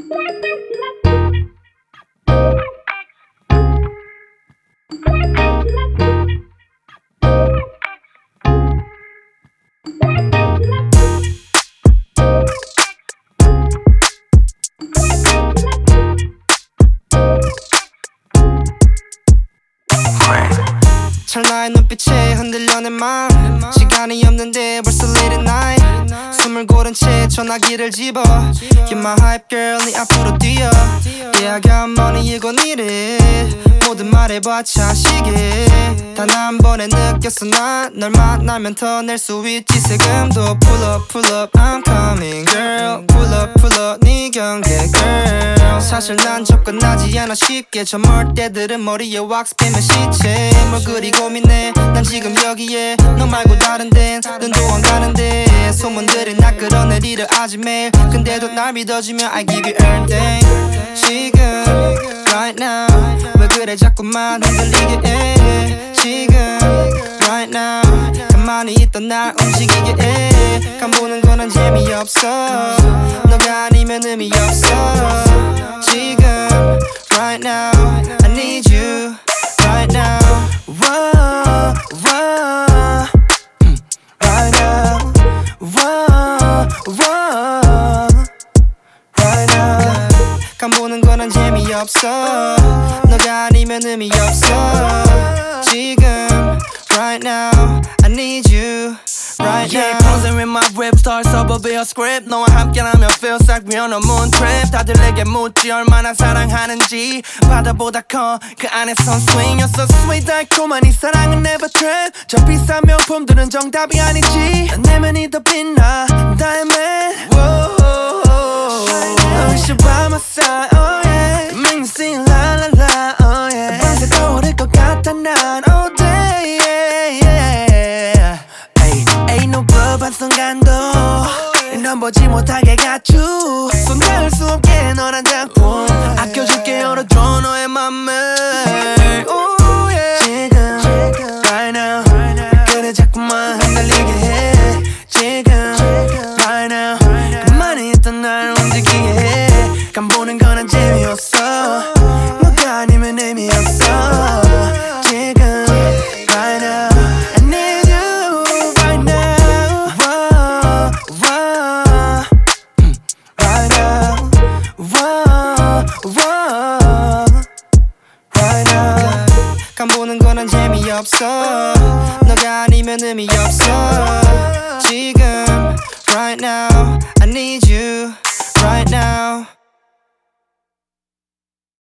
찰나의 눈빛에 흔들려 내 맘 시간이 없는데 벌써 late at night 숨을 고른 채 전화기를 집어 You're my hype girl 네 앞으로 뛰어 Yeah I got money 이건 이래 모든 말해봐차 시계 단 한 번에 느꼈어 난 널 만나면 더 낼 수 있지 세금도 Pull up pull up I'm coming girl Pull up pull up 네 경계 girl 사실 난 접근하지 않아 쉽게 저 멀때들은 머리에 왁스 빼면 시체 뭘 그리 고민해 난 지금 여기에 너 말고 다른 데는 눈도 안 가는데 소문들이 나 끌어내리려 하지 매일 근데도 날 믿어주면 I give you everything 지금 right now 왜 그래 자꾸만 흔들리게 해 지금 right now 가만히 있던 날 움직이게 해 간보는 건 난 재미없어 너가 아니면 의미 없어 지금 right now I need you right now whoa, whoa. Right now whoa, whoa. Right now 간보는 건 난 재미없어 너가 아니면 의미 없어 지금 right now I need you right now Yeah, cruising with my whip start suburb a script 너와 함께라면 feels like we're on a moon trip 다들 내게 묻지 얼마나 사랑하는지 바다보다 커 그 안에선 swing You're so sweet 달콤한 이 사랑은 never trip 저 비싼 명품들은 정답이 아니지 난 내면이 더 빛나 diamond Oh, you should by my side, oh yeah Make me sing la la la, oh yeah 밤새 떠오를 것 같아 난 all day, yeah, yeah Ain't no blur 한순간도 넌 보지 못하게 가추 손 닿을 수 없게 너란 작품 아껴줄게 열어줘 너의 맘을 oh, yeah. 지금 right now 그래 자꾸만 흔들리게 해 지금 right now 가만히 있던 날 움직이게 해 간보는 건 난 재미없어 너가 아니면 의미 없어 지금 right now I need you right now whoa, whoa. Right now whoa, whoa. Right now 간보는 건 난 재미없어